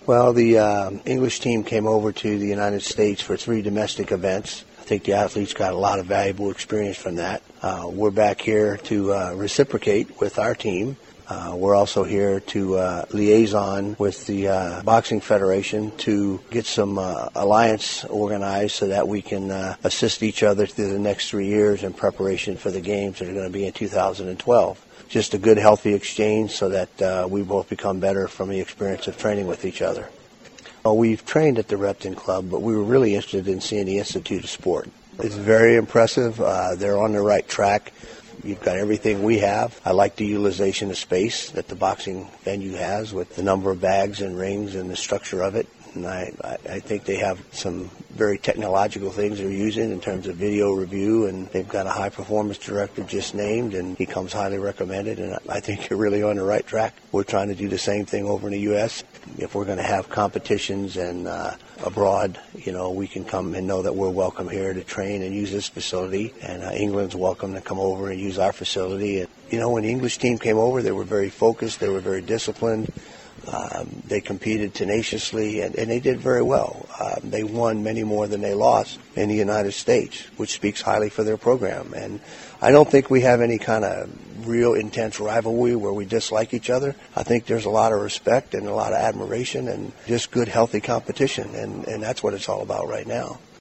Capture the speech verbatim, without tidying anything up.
Well, the uh, English team came over to the United States for three domestic events. I think the athletes got a lot of valuable experience from that. Uh, we're back here to uh, reciprocate with our team. Uh, we're also here to uh, liaison with the uh, Boxing Federation to get some uh, alliance organized so that we can uh, assist each other through the next three years in preparation for the games that are going to be in two thousand twelve. Just a good, healthy exchange so that uh, we both become better from the experience of training with each other. Well, we've trained at the Repton Club, but we were really interested in seeing the Institute of Sport. It's very impressive. Uh, they're on the right track. You've got everything we have. I like the utilization of space that the boxing venue has with the number of bags and rings and the structure of it. And I, I think they have some very technological things they're using in terms of video review, and they've got a high-performance director just named, and he comes highly recommended, and I think you're really on the right track. We're trying to do the same thing over in the U S If we're going to have competitions and uh, abroad, you know, we can come and know that we're welcome here to train and use this facility, and uh, England's welcome to come over and use our facility. And, you know, when the English team came over, they were very focused, they were very disciplined. Um, they competed tenaciously, and, and they did very well. Um, they won many more than they lost in the United States, which speaks highly for their program. And I don't think we have any kind of real intense rivalry where we dislike each other. I think there's a lot of respect and a lot of admiration and just good, healthy competition, and, and that's what it's all about right now.